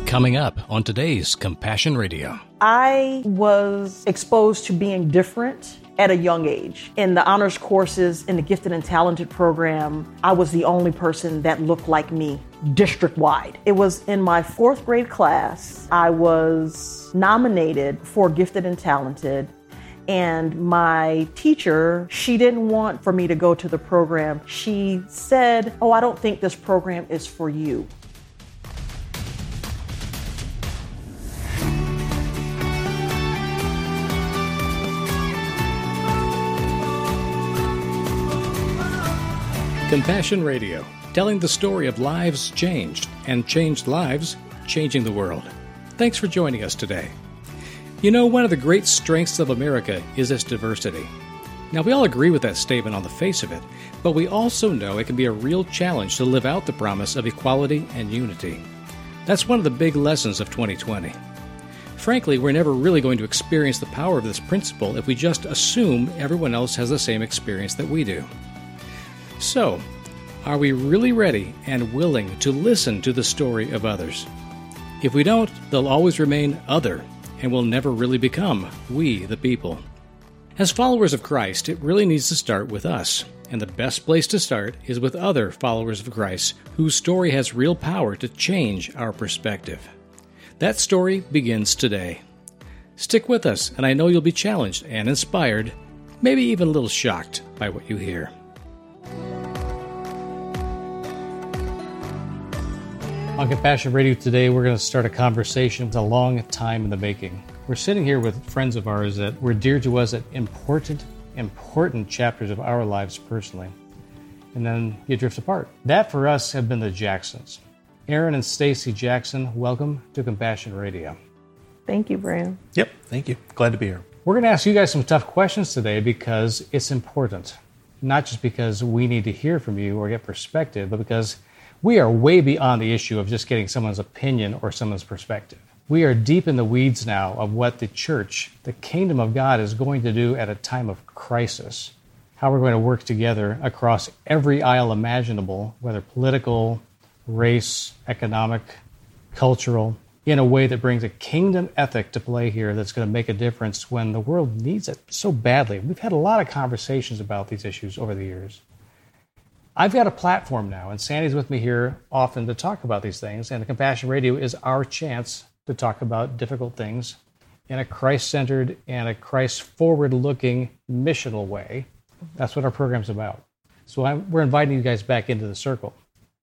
Coming up on today's Compassion Radio. I was exposed to being different at a young age. In the honors courses, in the gifted and talented program, I was the only person that looked like me district-wide. It was in my 4th grade class, I was nominated for gifted and talented. And my teacher, she didn't want for me to go to the program. She said, "Oh, I don't think this program is for you." Compassion Radio, telling the story of lives changed and changed lives, changing the world. Thanks for joining us today. You know, one of the great strengths of America is its diversity. Now, we all agree with that statement on the face of it, but we also know it can be a real challenge to live out the promise of equality and unity. That's one of the big lessons of 2020. Frankly, we're never really going to experience the power of this principle if we just assume everyone else has the same experience that we do. So, are we really ready and willing to listen to the story of others? If we don't, they'll always remain other, and will never really become we the people. As followers of Christ, it really needs to start with us, and the best place to start is with other followers of Christ whose story has real power to change our perspective. That story begins today. Stick with us, and I know you'll be challenged and inspired, maybe even a little shocked by what you hear. On Compassion Radio today, we're going to start a conversation that's a long time in the making. We're sitting here with friends of ours that were dear to us at important chapters of our lives personally. And then you drift apart. That for us have been the Jacksons. Aaron and Stacy Jackson, welcome to Compassion Radio. Thank you, Brian. Yep, thank you. Glad to be here. We're going to ask you guys some tough questions today because it's important. Not just because we need to hear from you or get perspective, but because we are way beyond the issue of just getting someone's opinion or someone's perspective. We are deep in the weeds now of what the church, the kingdom of God, is going to do at a time of crisis. How we're going to work together across every aisle imaginable, whether political, race, economic, cultural, in a way that brings a kingdom ethic to play here that's going to make a difference when the world needs it so badly. We've had a lot of conversations about these issues over the years. I've got a platform now, and Sandy's with me here often to talk about these things, and the Compassion Radio is our chance to talk about difficult things in a Christ-centered and a Christ-forward-looking missional way. That's what our program's about. So we're inviting you guys back into the circle.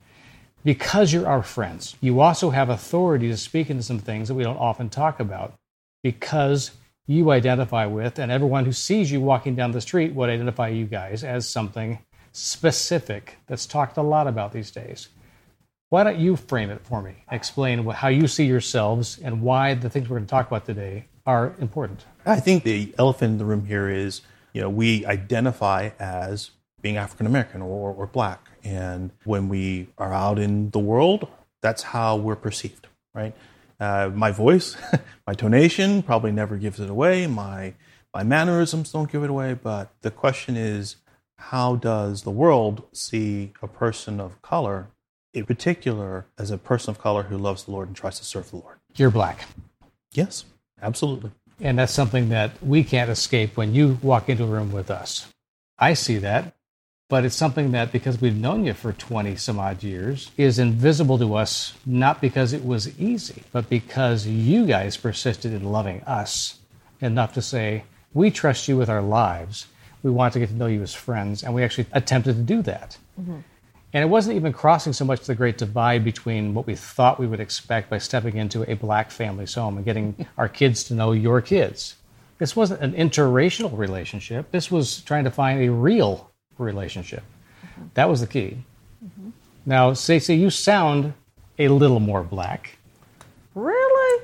Because you're our friends, you also have authority to speak into some things that we don't often talk about, because you identify with, and everyone who sees you walking down the street would identify you guys as something specific that's talked a lot about these days. Why don't you frame it for me? Explain how you see yourselves and why the things we're going to talk about today are important. I think the elephant in the room here is, we identify as being African American or black. And when we are out in the world, that's how we're perceived, right? My voice, my tonation probably never gives it away. My mannerisms don't give it away. But the question is, how does the world see a person of color, in particular as a person of color who loves the Lord and tries to serve the Lord? You're black. Yes, absolutely. And that's something that we can't escape when you walk into a room with us. I see that, but it's something that, because we've known you for 20 some odd years, is invisible to us, not because it was easy, but because you guys persisted in loving us enough to say, we trust you with our lives. We want to get to know you as friends, and we actually attempted to do that. Mm-hmm. And it wasn't even crossing so much the great divide between what we thought we would expect by stepping into a black family's home and getting our kids to know your kids. This wasn't an interracial relationship. This was trying to find a real relationship. Mm-hmm. That was the key. Mm-hmm. Now, Stacey, you sound a little more black. Really?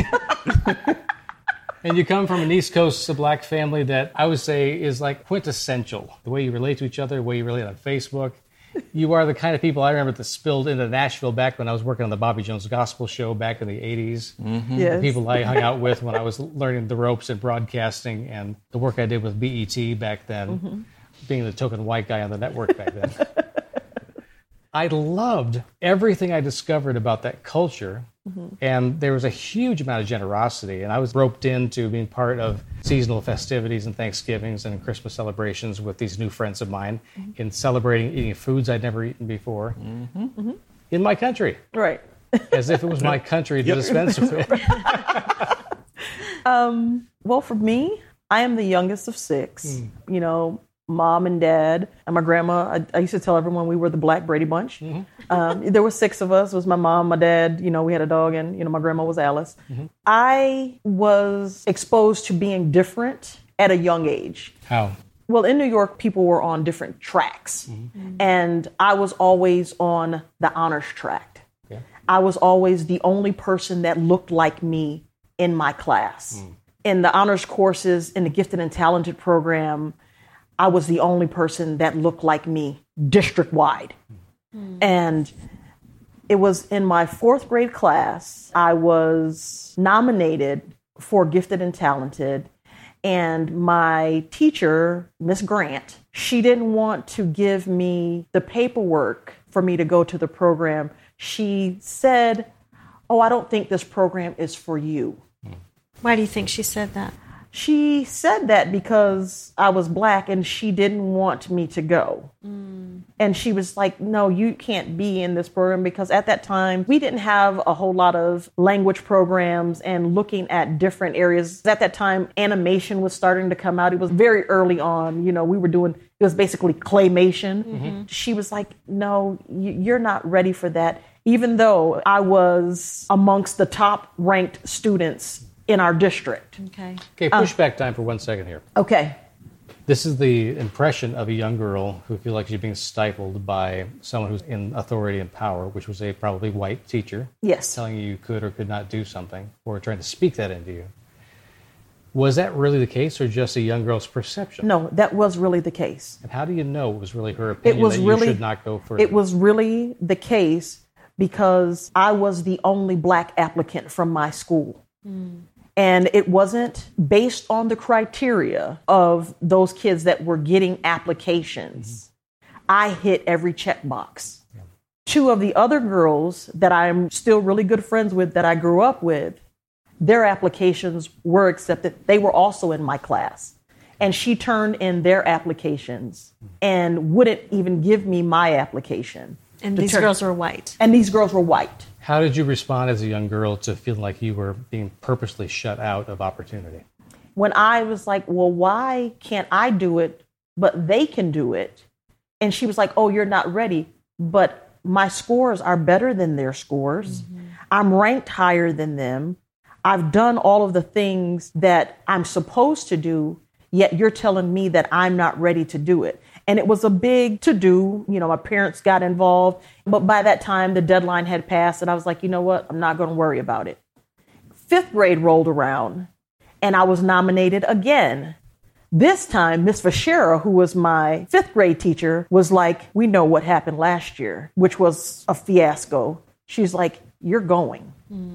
And you come from an East Coast black family that I would say is like quintessential. The way you relate to each other, the way you relate on Facebook. You are the kind of people I remember that spilled into Nashville back when I was working on the Bobby Jones Gospel Show back in the 80s. Mm-hmm. Yes. The people I hung out with when I was learning the ropes in broadcasting, and the work I did with BET back then, being the token white guy on the network back then. I loved everything I discovered about that culture. And there was a huge amount of generosity. And I was roped into being part of seasonal festivities and Thanksgivings and Christmas celebrations with these new friends of mine in celebrating eating foods I'd never eaten before in my country. Right. As if it was my country to dispense with. Well, for me, I am the youngest of 6. You know, mom and dad and my grandma. I used to tell everyone we were the Black Brady Bunch. There were 6 of us. It was my mom, my dad, you know, we had a dog, and, you know, my grandma was Alice. I was exposed to being different at a young age. How? Well, in New York, people were on different tracks, and I was always on the honors track. Yeah. I was always the only person that looked like me in my class. In the honors courses, in the gifted and talented program, I was the only person that looked like me district-wide. And it was in my 4th grade class, I was nominated for gifted and talented. And my teacher, Miss Grant, she didn't want to give me the paperwork for me to go to the program. She said, "Oh, I don't think this program is for you." Why do you think she said that? She said that because I was Black and she didn't want me to go. And she was like, "No, you can't be in this program," because at that time, we didn't have a whole lot of language programs and looking at different areas. At that time, animation was starting to come out. It was very early on. You know, we were doing, it was basically claymation. She was like, "No, you're not ready for that." Even though I was amongst the top ranked students in our district. Okay. Okay, pushback time for 1 second here. Okay. This is the impression of a young girl who feels like she's being stifled by someone who's in authority and power, which was a probably white teacher. Yes. Telling you could or could not do something, or trying to speak that into you. Was that really the case, or just a young girl's perception? No, that was really the case. And how do you know it was really her opinion that you should not go further? It was really the case because I was the only Black applicant from my school. And it wasn't based on the criteria of those kids that were getting applications. I hit every checkbox. 2 of the other girls that I'm still really good friends with that I grew up with, their applications were accepted. They were also in my class. And she turned in their applications and wouldn't even give me my application. And these girls were white. And these girls were white. How did you respond as a young girl to feeling like you were being purposely shut out of opportunity? When I was like, "Well, why can't I do it, but they can do it?" And she was like, "Oh, you're not ready. But my scores are better than their scores. I'm ranked higher than them. I've done all of the things that I'm supposed to do, yet you're telling me that I'm not ready to do it." And it was a big to-do. You know, my parents got involved. But by that time, the deadline had passed. And I was like, you know what? I'm not going to worry about it. 5th grade rolled around, and I was nominated again. This time, Miss Vashera, who was my 5th grade teacher, was like, "We know what happened last year," which was a fiasco. She's like, "You're going."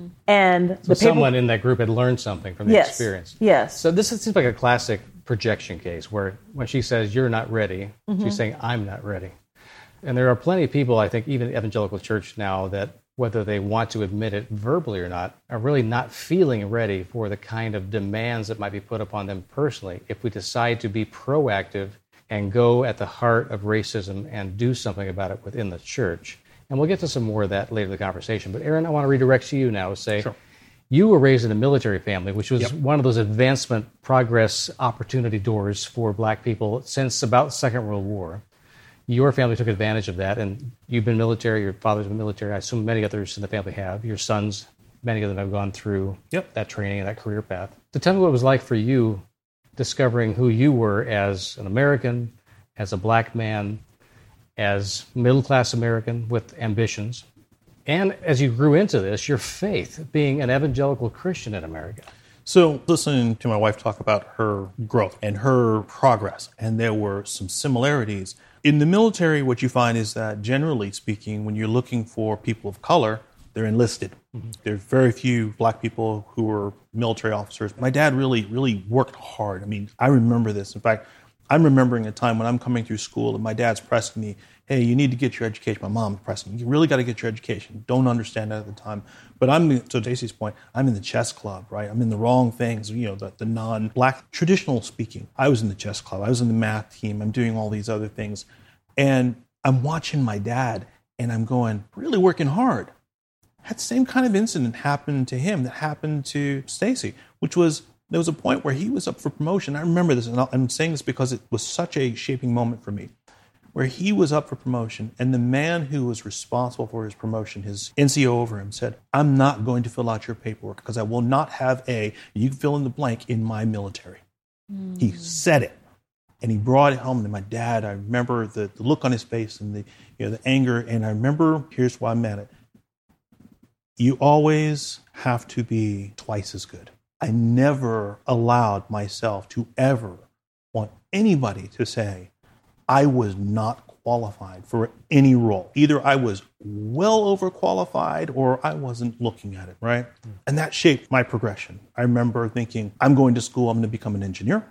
And So someone in that group had learned something from the experience. Yes. So this seems like a classic projection case where when she says you're not ready, she's saying I'm not ready. And there are plenty of people, I think, even in the evangelical church now, that whether they want to admit it verbally or not, are really not feeling ready for the kind of demands that might be put upon them personally if we decide to be proactive and go at the heart of racism and do something about it within the church. And we'll get to some more of that later in the conversation. But Aaron, I want to redirect to you now. Say, Sure. You were raised in a military family, which was one of those advancement, progress, opportunity doors for Black people since about the Second World War. Your family took advantage of that, and you've been military, your father's been military. I assume many others in the family have. Your sons, many of them have gone through that training and that career path. So tell me what it was like for you discovering who you were as an American, as a Black man, as middle-class American with ambitions, and as you grew into this, your faith, being an evangelical Christian in America. So listening to my wife talk about her growth and her progress, and there were some similarities. In the military, what you find is that, generally speaking, when you're looking for people of color, they're enlisted. There's very few Black people who are military officers. My dad really worked hard. I mean, I remember this. In fact, I'm remembering a time when I'm coming through school and my dad's pressing me, hey, you need to get your education. My mom's pressing me, you really got to get your education. Don't understand that at the time. But to Stacey's point, I'm in the chess club, right? I'm in the wrong things, the non-Black, traditional speaking. I was in the chess club. I was in the math team. I'm doing all these other things. And I'm watching my dad and I'm going, really working hard. That same kind of incident happened to him that happened to Stacey, which was, there was a point where he was up for promotion. I remember this, and I'm saying this because it was such a shaping moment for me, where he was up for promotion, and the man who was responsible for his promotion, his NCO over him, said, I'm not going to fill out your paperwork because I will not have you fill in the blank in my military. He said it, and he brought it home. And my dad, I remember the look on his face and the anger, and I remember, here's why I'm at it. You always have to be twice as good. I never allowed myself to ever want anybody to say I was not qualified for any role. Either I was well overqualified or I wasn't looking at it, right? And that shaped my progression. I remember thinking, I'm going to school, I'm going to become an engineer.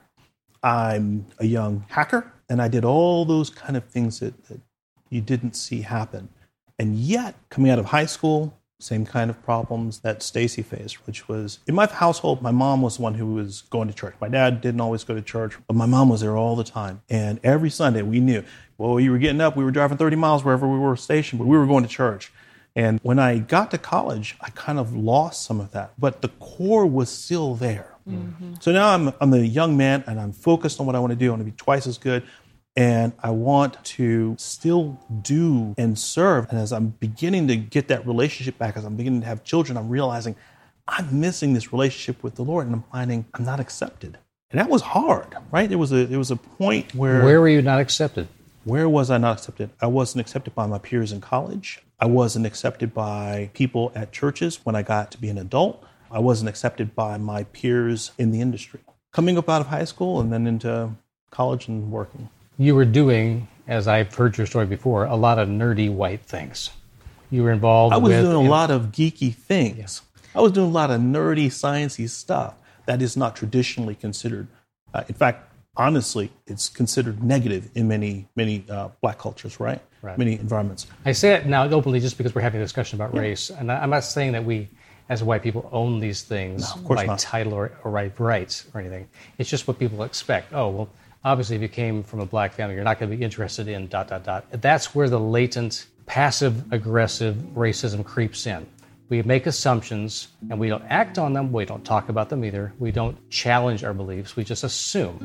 I'm a young hacker. And I did all those kind of things that you didn't see happen. And yet, coming out of high school, same kind of problems that Stacey faced, which was, in my household, my mom was the one who was going to church. My dad didn't always go to church, but my mom was there all the time. And every Sunday we knew, well, you were getting up, we were driving 30 miles wherever we were stationed, but we were going to church. And when I got to college, I kind of lost some of that, but the core was still there. Mm-hmm. So now I'm a young man and I'm focused on what I want to do. I want to be twice as good. And I want to still do and serve. And as I'm beginning to get that relationship back, as I'm beginning to have children, I'm realizing I'm missing this relationship with the Lord, and I'm finding I'm not accepted. And that was hard, right? There was a point where... Where were you not accepted? Where was I not accepted? I wasn't accepted by my peers in college. I wasn't accepted by people at churches when I got to be an adult. I wasn't accepted by my peers in the industry. Coming up out of high school and then into college and working. You were doing, as I've heard your story before, a lot of nerdy white things. You were involved with... I was doing a lot of geeky things. Yes. I was doing a lot of nerdy, sciencey stuff that is not traditionally considered. In fact, honestly, it's considered negative in many Black cultures, right? Many environments. I say it now openly just because we're having a discussion about race. And I'm not saying that we, as white people, own these things by title or by rights or anything. It's just what people expect. Oh, well... Obviously, if you came from a Black family, you're not going to be interested in ... That's where the latent, passive-aggressive racism creeps in. We make assumptions, and we don't act on them. We don't talk about them either. We don't challenge our beliefs. We just assume.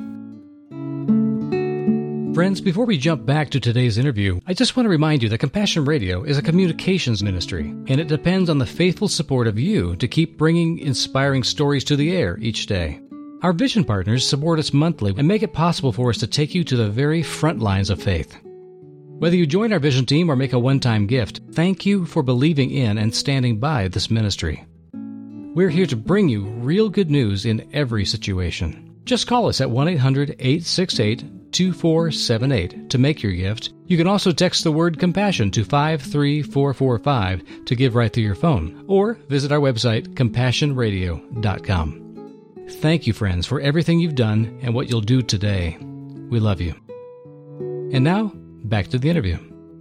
Friends, before we jump back to today's interview, I just want to remind you that Compassion Radio is a communications ministry, and it depends on the faithful support of you to keep bringing inspiring stories to the air each day. Our vision partners support us monthly and make it possible for us to take you to the very front lines of faith. Whether you join our vision team or make a one-time gift, thank you for believing in and standing by this ministry. We're here to bring you real good news in every situation. Just call us at 1-800-868-2478 to make your gift. You can also text the word compassion to 53445 to give right through your phone, or visit our website, compassionradio.com. Thank you, friends, for everything you've done and what you'll do today. We love you. And now, back to the interview.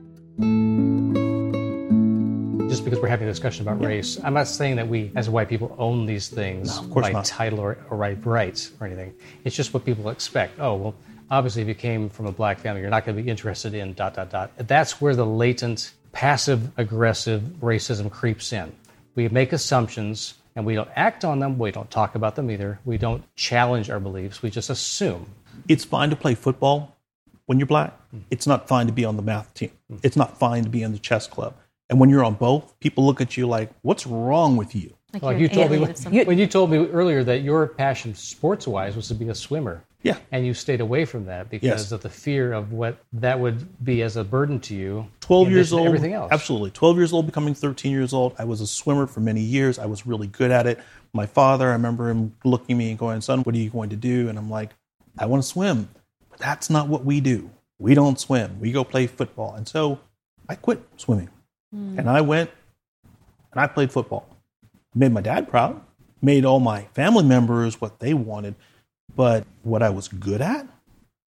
Just because we're having a discussion about race, I'm not saying that we, as white people, own these things by title or by rights or anything. It's just what people expect. Oh, well, obviously, if you came from a Black family, you're not going to be interested in ... That's where the latent, passive-aggressive racism creeps in. We make assumptions, and we don't act on them. We don't talk about them either. We don't challenge our beliefs. We just assume. It's fine to play football when you're Black. It's not fine to be on the math team. It's not fine to be in the chess club. And when you're on both, people look at you like, what's wrong with you? Like you told me when you told me earlier that your passion sports-wise was to be a swimmer. Yeah. And you stayed away from that because of the fear of what that would be as a burden to you. 12 years old. Everything else. Absolutely. 12 years old, becoming 13 years old. I was a swimmer for many years. I was really good at it. My father, I remember him looking at me and going, son, what are you going to do? And I'm like, I want to swim. But that's not what we do. We don't swim. We go play football. And so I quit swimming. And I went and I played football. Made my dad proud. Made all my family members what they wanted. But what I was good at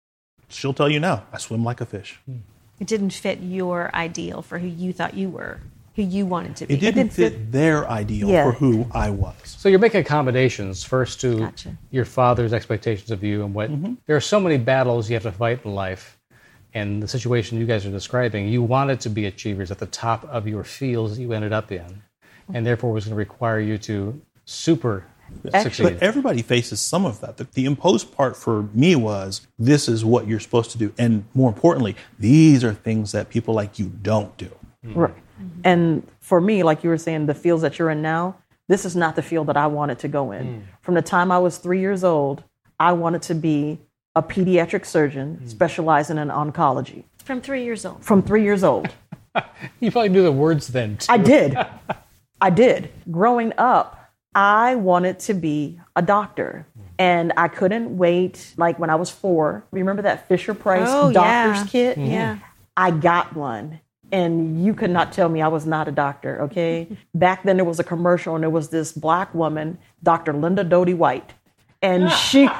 she'll tell you now, I swim like a fish. It didn't fit your ideal for who you thought you were, who you wanted to be. It didn't fit their ideal for who I was. So you're making accommodations first to Gotcha. your father's expectations of you and what there are so many battles you have to fight in life. And the situation you guys are describing, you wanted to be achievers at the top of your fields that you ended up in, and therefore was going to require you to succeed. But everybody faces some of that. The imposed part for me was, this is what you're supposed to do. And more importantly, these are things that people like you don't do. Right. And for me, like you were saying, the fields that you're in now, this is not the field that I wanted to go in. From the time I was 3 years old, I wanted to be a pediatric surgeon specializing in oncology. From 3 years old. From 3 years old. You probably knew the words then, too. I did. Growing up, I wanted to be a doctor. And I couldn't wait, like when I was 4. Remember that Fisher-Price doctor's kit? Yeah. I got one. And you could not tell me I was not a doctor, okay? Back then there was a commercial and there was this Black woman, Dr. Linda Doty White. And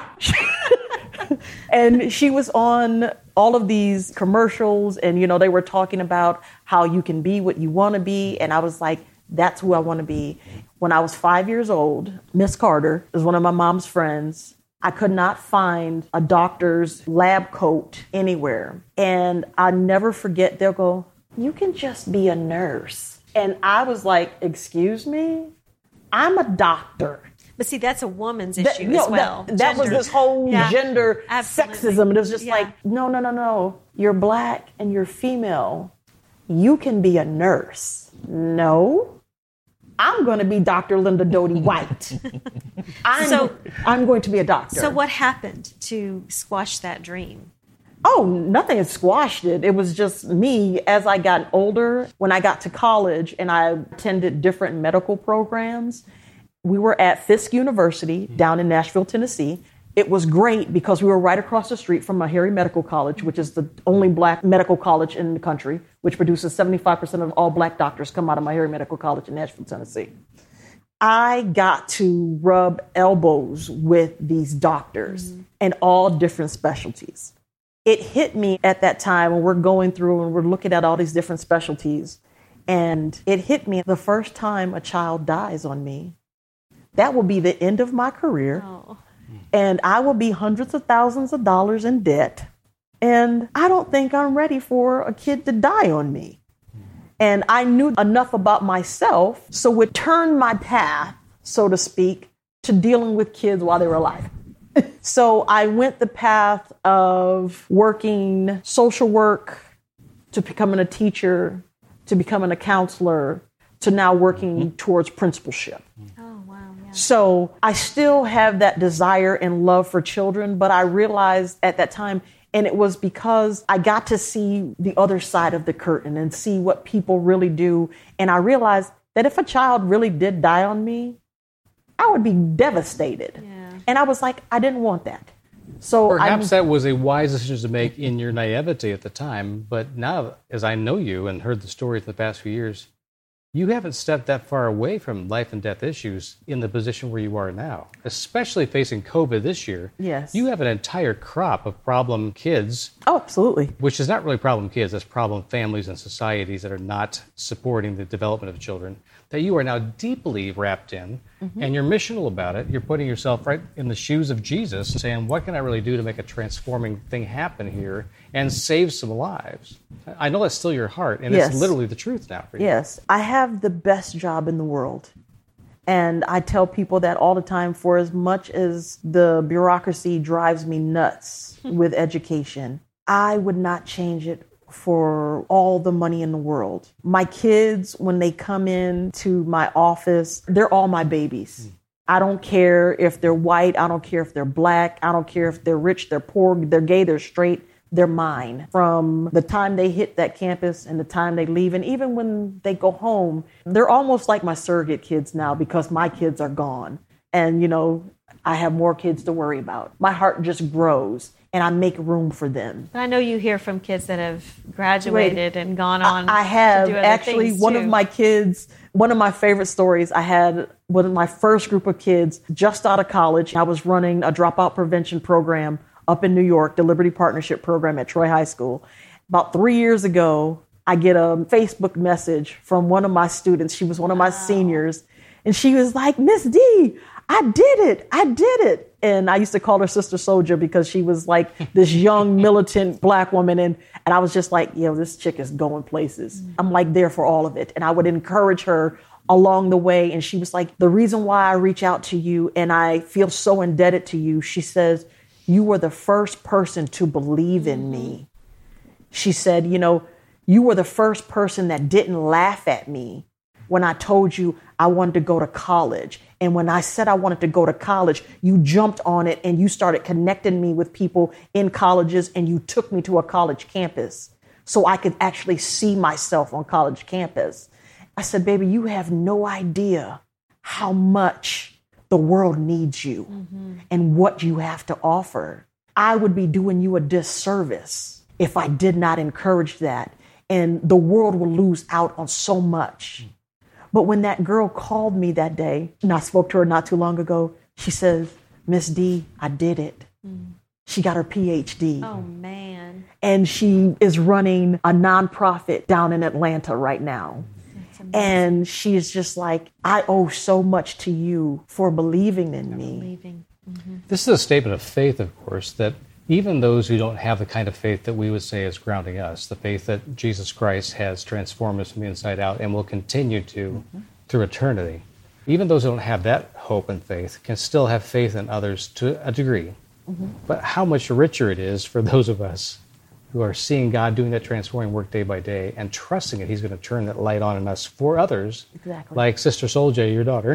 she was on all of these commercials and, you know, they were talking about how you can be what you want to be. And I was like, that's who I want to be. When I was 5 years old, Miss Carter is one of my mom's friends. I could not find a doctor's lab coat anywhere. And I never forget, they'll go, you can just be a nurse. And I was like, excuse me? I'm a doctor. But see, that's a woman's issue as well. That was this whole gender Absolutely. sexism. It was just like, no. You're Black and you're female. You can be a nurse. No. I'm going to be Dr. Linda Doty White. I'm going to be a doctor. So what happened to squash that dream? Oh, nothing had squashed it. It was just me as I got older. When I got to college and I attended different medical programs, we were at Fisk University down in Nashville, Tennessee. It was great because we were right across the street from Meharry Medical College, which is the only Black medical college in the country, which produces 75% of all Black doctors come out of Meharry Medical College in Nashville, Tennessee. I got to rub elbows with these doctors in all different specialties. It hit me at that time when we're going through and we're looking at all these different specialties. And it hit me the first time a child dies on me. That will be the end of my career. Oh. And I will be hundreds of thousands of dollars in debt. And I don't think I'm ready for a kid to die on me. And I knew enough about myself, so it turned my path, so to speak, to dealing with kids while they were alive. So I went the path of working social work, to becoming a teacher, to becoming a counselor, to now working towards principalship. Oh, wow. Yeah. So I still have that desire and love for children, but I realized at that time, and it was because I got to see the other side of the curtain and see what people really do. And I realized that if a child really did die on me, I would be devastated. Yeah. And I was like, I didn't want that. So perhaps that was a wise decision to make in your naivety at the time. But now, as I know you and heard the stories the past few years, you haven't stepped that far away from life and death issues in the position where you are now, especially facing COVID this year. Yes. You have an entire crop of problem kids. Oh, absolutely. Which is not really problem kids, that's problem families and societies that are not supporting the development of children, that you are now deeply wrapped in, and you're missional about it. You're putting yourself right in the shoes of Jesus, saying, what can I really do to make a transforming thing happen here and save some lives? I know that's still your heart, and it's literally the truth now for you. Yes. I have the best job in the world. And I tell people that all the time, for as much as the bureaucracy drives me nuts with education, I would not change it for all the money in the world. My kids, when they come into my office, they're all my babies. I don't care if they're white. I don't care if they're Black. I don't care if they're rich, they're poor, they're gay, they're straight. They're mine. From the time they hit that campus and the time they leave, and even when they go home, they're almost like my surrogate kids now because my kids are gone. And, you know, I have more kids to worry about. My heart just grows and I make room for them. But I know you hear from kids that have graduated and gone on. I have to do other actually things one too. of my kids, one of my favorite stories, I had one of my first group of kids just out of college. I was running a dropout prevention program up in New York, the Liberty Partnership Program at Troy High School. About 3 years ago, I get a Facebook message from one of my students. She was one of my seniors. And she was like, Miss D, I did it. I did it. And I used to call her Sister Soldier because she was like this young militant Black woman. And I was just like, this chick is going places. I'm like there for all of it. And I would encourage her along the way. And she was like, the reason why I reach out to you and I feel so indebted to you, she says, you were the first person to believe in me. She said, you were the first person that didn't laugh at me when I told you I wanted to go to college. And when I said I wanted to go to college, you jumped on it and you started connecting me with people in colleges and you took me to a college campus so I could actually see myself on college campus. I said, baby, you have no idea how much the world needs you and what you have to offer. I would be doing you a disservice if I did not encourage that. And the world will lose out on so much. But when that girl called me that day, and I spoke to her not too long ago, she says, Miss D, I did it. She got her PhD. Oh, man. And she is running a nonprofit down in Atlanta right now. And she is just like, I owe so much to you for believing in me. This is a statement of faith, of course, that even those who don't have the kind of faith that we would say is grounding us, the faith that Jesus Christ has transformed us from the inside out and will continue to through eternity, even those who don't have that hope and faith can still have faith in others to a degree. But how much richer it is for those of us who are seeing God doing that transforming work day by day and trusting that He's going to turn that light on in us for others, like Sister Soldier, your daughter.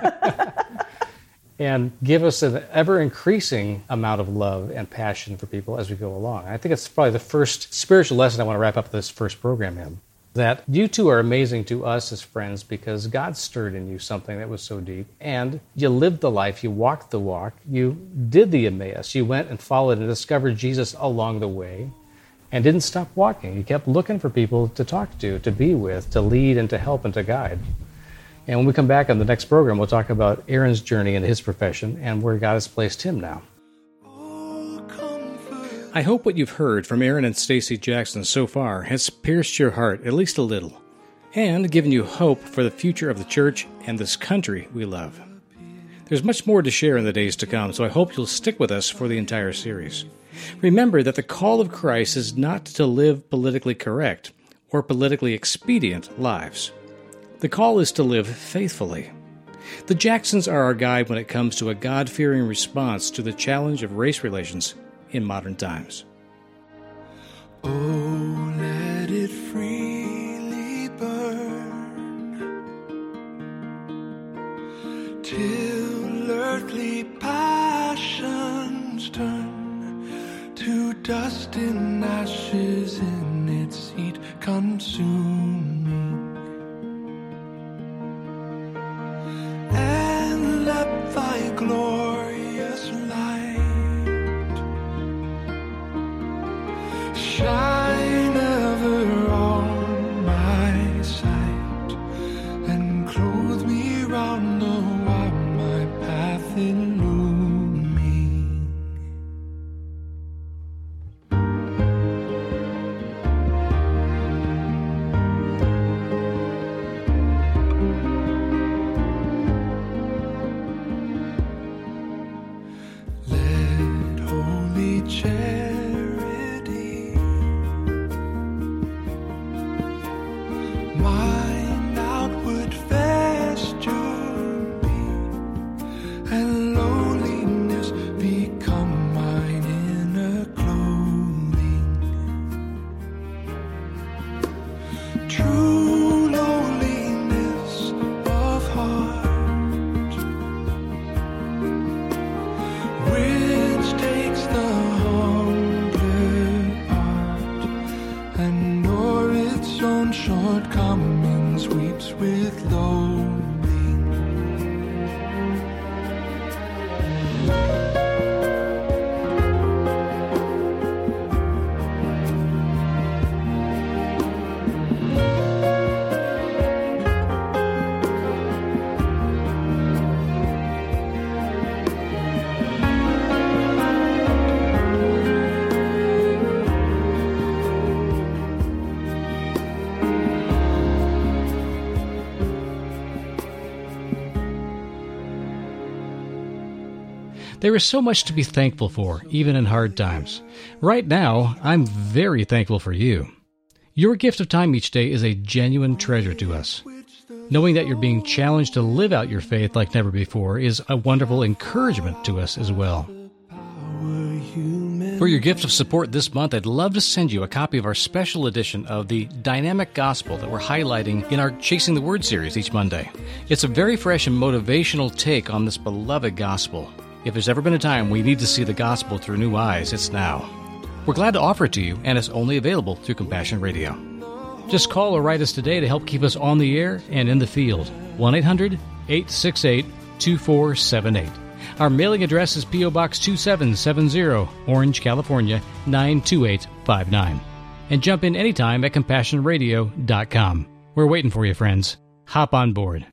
And give us an ever-increasing amount of love and passion for people as we go along. I think it's probably the first spiritual lesson I want to wrap up this first program in, that you two are amazing to us as friends because God stirred in you something that was so deep, and you lived the life, you walked the walk, you did the Emmaus, you went and followed and discovered Jesus along the way, and didn't stop walking. You kept looking for people to talk to be with, to lead and to help and to guide. And when we come back on the next program, we'll talk about Aaron's journey into his profession and where God has placed him now. I hope what you've heard from Aaron and Stacy Jackson so far has pierced your heart at least a little and given you hope for the future of the church and this country we love. There's much more to share in the days to come, so I hope you'll stick with us for the entire series. Remember that the call of Christ is not to live politically correct or politically expedient lives. The call is to live faithfully. The Jacksons are our guide when it comes to a God-fearing response to the challenge of race relations in modern times. Oh, let it freely burn till earthly passions turn to dust and ashes in its heat consuming. And let thy glorious light shine ever on my sight and clothe me round the while my path illumine. There is so much to be thankful for, even in hard times. Right now, I'm very thankful for you. Your gift of time each day is a genuine treasure to us. Knowing that you're being challenged to live out your faith like never before is a wonderful encouragement to us as well. For your gift of support this month, I'd love to send you a copy of our special edition of the Dynamic Gospel that we're highlighting in our Chasing the Word series each Monday. It's a very fresh and motivational take on this beloved gospel. If there's ever been a time we need to see the gospel through new eyes, it's now. We're glad to offer it to you, and it's only available through Compassion Radio. Just call or write us today to help keep us on the air and in the field. 1-800-868-2478. Our mailing address is P.O. Box 2770, Orange, California, 92859. And jump in anytime at CompassionRadio.com. We're waiting for you, friends. Hop on board.